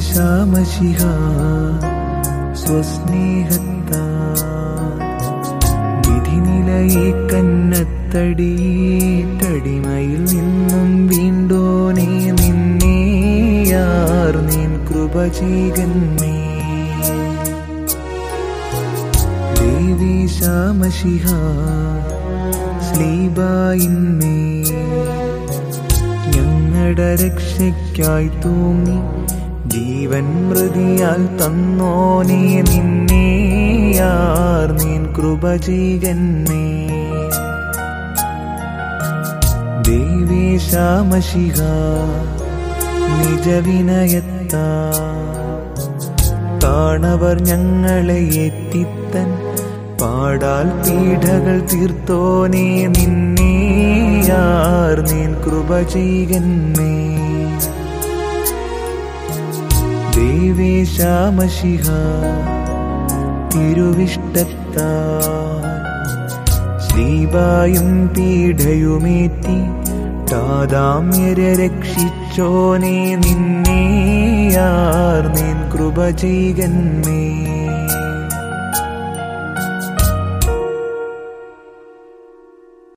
ദേവേശാമശിഹ സ്വസ്നേഹത്താൽ വിധിനിലയെ കന്നത്തടിയിട്ടടിമയിൽ നിന്നും വീണ്ടോനേ നിന്നെയാർ നിൻ കൃപ ചെയ്കന്നേ. ദേവേശാമശിഹ സ്ലീബായിന്മേ ഞങ്ങളുടെ രക്ഷയ്ക്കായി തൂങ്ങി ജീവൻ മൃതിയാൽ തന്നോനേ നിന്നെയാർ നിൻ കൃപ ചെയ്കന്നേ. ദേവേശാമശിഹ നിജവിനയത്താൽ താണവർ ഞങ്ങളെ എത്തിത്തൻ പാടാൽ പീഡകൾ തീർത്തോനേ നിന്നെയാർ നിൻ കൃപ ചെയ്കന്നേ. ദേവേശാമശിഹ തിരുവിഷ്ടത്താൽ ശ്ലീബായും പീഡയുമേറ്റി താതാമ്യരെ രക്ഷിച്ചോനേ നിന്നെയാർ നിൻ കൃപ ചെയ്കന്നേ.